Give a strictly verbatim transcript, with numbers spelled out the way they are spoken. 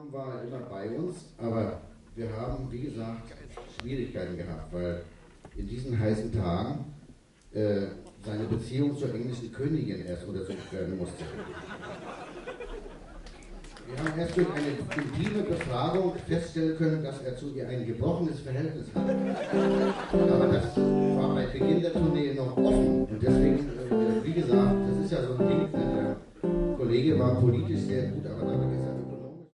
gekommen, war er immer bei uns, aber wir haben, wie gesagt, Schwierigkeiten gehabt, weil in diesen heißen Tagen äh, seine Beziehung zur englischen Königin erst untersucht werden musste. Wir haben erst durch eine intime Befragung feststellen können, dass er zu ihr ein gebrochenes Verhältnis hat. Aber das war bei Beginn der Tournee noch offen. Und deswegen, äh, wie gesagt, das ist ja so ein Ding, der Kollege war politisch sehr gut, aber dabei ist er